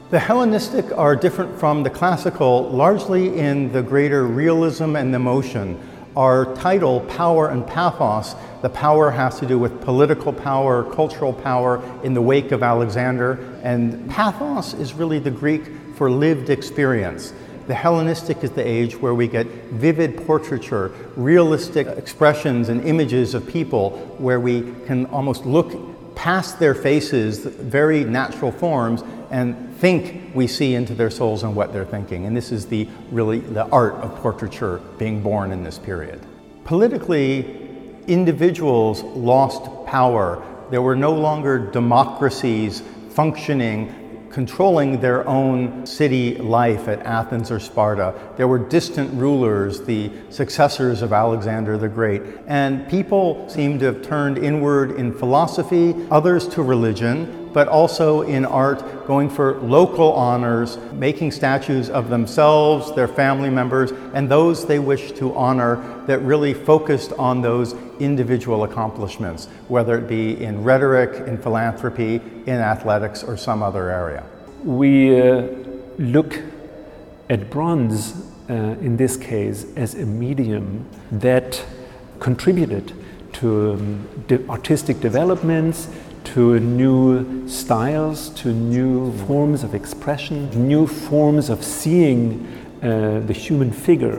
The Hellenistic are different from the classical largely in the greater realism and emotion. Our title, Power and Pathos, the power has to do with political power, cultural power in the wake of Alexander, and pathos is really the Greek for lived experience. The Hellenistic is the age where we get vivid portraiture, realistic expressions and images of people where we can almost look past their faces, very natural forms, and think we see into their souls and what they're thinking. And this is really the art of portraiture being born in this period. Politically, individuals lost power. There were no longer democracies functioning, controlling their own city life at Athens or Sparta. There were distant rulers, the successors of Alexander the Great, and people seemed to have turned inward in philosophy, others to religion, but also in art, going for local honors, making statues of themselves, their family members, and those they wished to honor that really focused on those individual accomplishments, whether it be in rhetoric, in philanthropy, in athletics, or some other area. We look at bronze, in this case, as a medium that contributed to artistic developments, to new styles, to new forms of expression, new forms of seeing the human figure,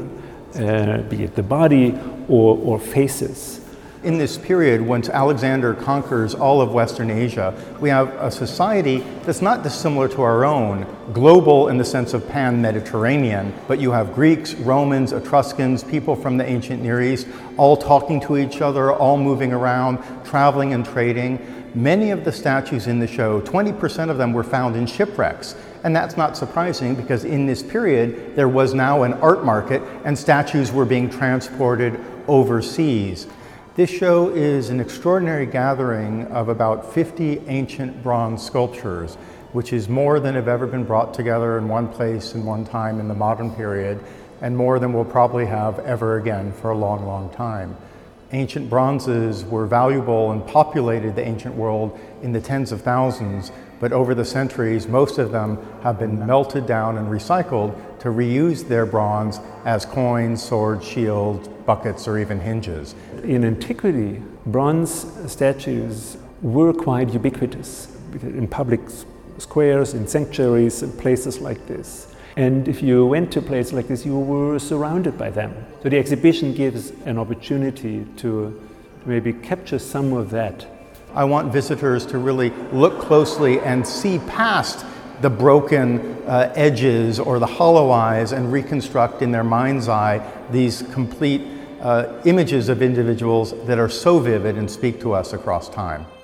be it the body or faces. In this period, once Alexander conquers all of Western Asia, we have a society that's not dissimilar to our own, global in the sense of pan-Mediterranean, but you have Greeks, Romans, Etruscans, people from the ancient Near East, all talking to each other, all moving around, traveling and trading. Many of the statues in the show, 20% of them were found in shipwrecks. And that's not surprising because in this period, there was now an art market and statues were being transported overseas. This show is an extraordinary gathering of about 50 ancient bronze sculptures, which is more than have ever been brought together in one place in one time in the modern period, and more than we'll probably have ever again for a long, long time. Ancient bronzes were valuable and populated the ancient world in the tens of thousands, but over the centuries, most of them have been melted down and recycled to reuse their bronze as coins, swords, shields, buckets, or even hinges. In antiquity, bronze statues were quite ubiquitous in public squares, in sanctuaries, in places like this. And if you went to a place like this, you were surrounded by them. So the exhibition gives an opportunity to maybe capture some of that. I want visitors to really look closely and see past the broken edges or the hollow eyes and reconstruct in their mind's eye these complete images of individuals that are so vivid and speak to us across time.